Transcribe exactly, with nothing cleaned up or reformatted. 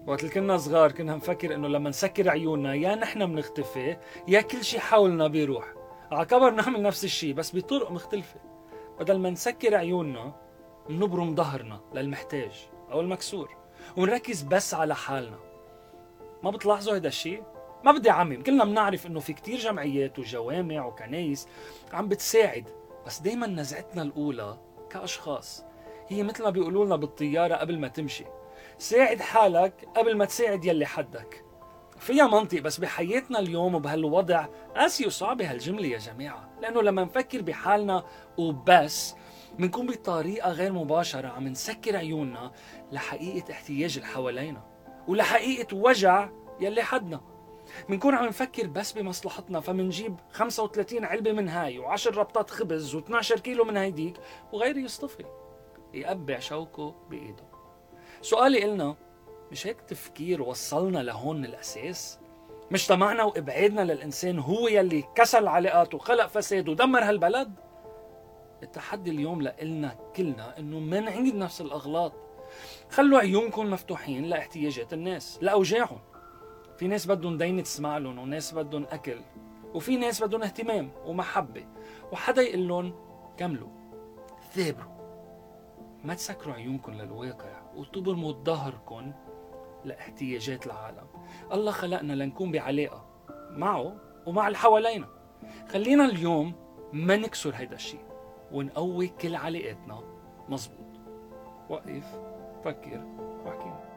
وقت اللي كنا صغار كنا نفكر انه لما نسكر عيوننا يا نحن بنختفي يا كل شي حولنا بيروح. على كبر نعمل نفس الشي بس بطرق مختلفة. بدل ما نسكر عيوننا نبرم ظهرنا للمحتاج او المكسور ونركز بس على حالنا. ما بتلاحظوا هيدا الشي؟ ما بدي اعمم، كلنا بنعرف انه في كتير جمعيات وجوامع وكنايس عم بتساعد، بس دايما نزعتنا الاولى كاشخاص هي مثل ما بيقولوا لنا بالطيارة قبل ما تمشي، ساعد حالك قبل ما تساعد يلي حدك. فيها منطق بس بحياتنا اليوم وبهالوضع قاسية وصعبة هالجملة يا جماعة، لأنه لما نفكر بحالنا وبس منكون بطريقة غير مباشرة عم نسكر عيوننا لحقيقة احتياج اللي حوالينا ولحقيقة وجع يلي حدنا. منكون عم نفكر بس بمصلحتنا فمنجيب خمسة وثلاثين علبة من هاي وعشر ربطات خبز واثناشر كيلو من هيديك وغيري يصطفي يقبع شوكه بإيده. سؤالي إلنا، مش هيك تفكير وصلنا لهون من الأساس؟ مش طمعنا وإبعادنا للإنسان هو يلي كسر العلاقات وخلق فساد ودمر هالبلد؟ التحدي اليوم لإلنا كلنا إنه ما نعيد نفس الأغلاط. خلوا عيونكم مفتوحين لاحتياجات الناس لأوجاعهم. في ناس بدهم دين تسمع لهم وناس بدهم أكل وفي ناس بدهم اهتمام ومحبة وحدا يقول لهم كملوا ثابروا. ما تسكروا عيونكم للواقع وتبرموا ظهركم لاحتياجات العالم. الله خلقنا لنكون بعلاقة معه ومع اللي حوالينا. خلينا اليوم ما نكسر هيدا الشيء ونقوي كل علاقاتنا مزبوط. وقف فكر واحكينا.